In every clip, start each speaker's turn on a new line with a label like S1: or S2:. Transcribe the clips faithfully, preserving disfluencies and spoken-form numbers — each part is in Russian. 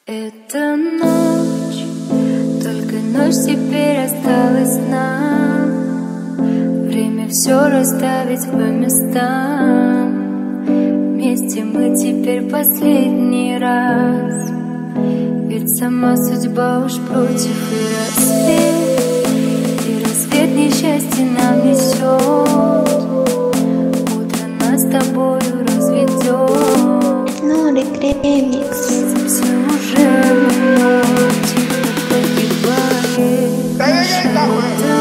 S1: Это ночь, только ночь теперь осталась нам. Время все расставить по местам. Вместе мы теперь последний раз. Ведь сама судьба уж против, и рассвет, и рассвет несчастье нам несет. Утро нас с тобою разведет.
S2: Нурик ремикс.
S1: Все уже давно тихо погибает наша работа.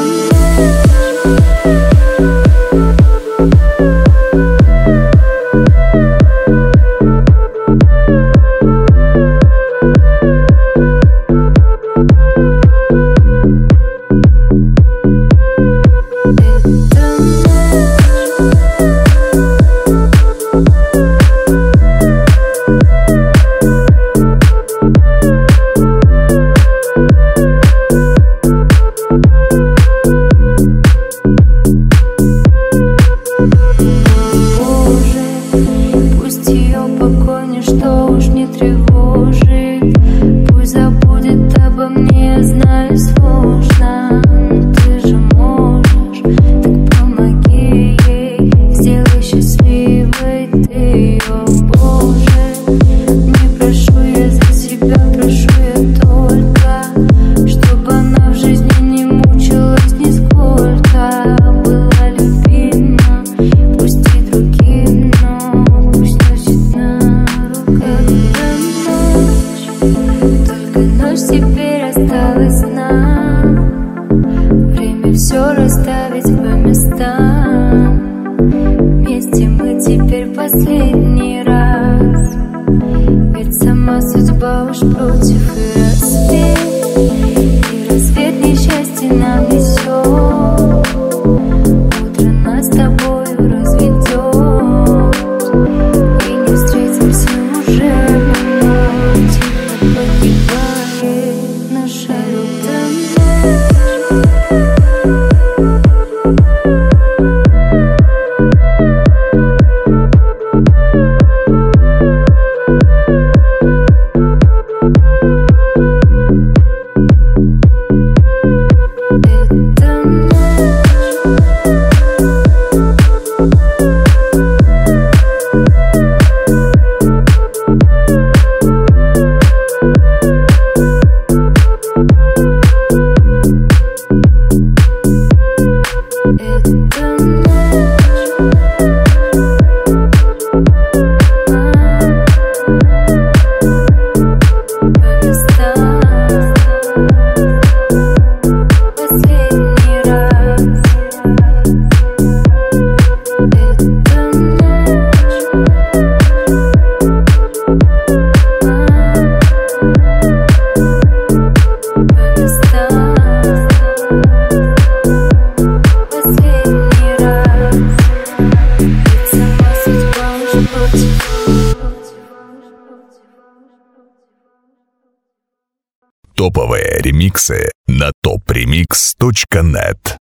S3: Топовые ремиксы на топ ремикс точка нет.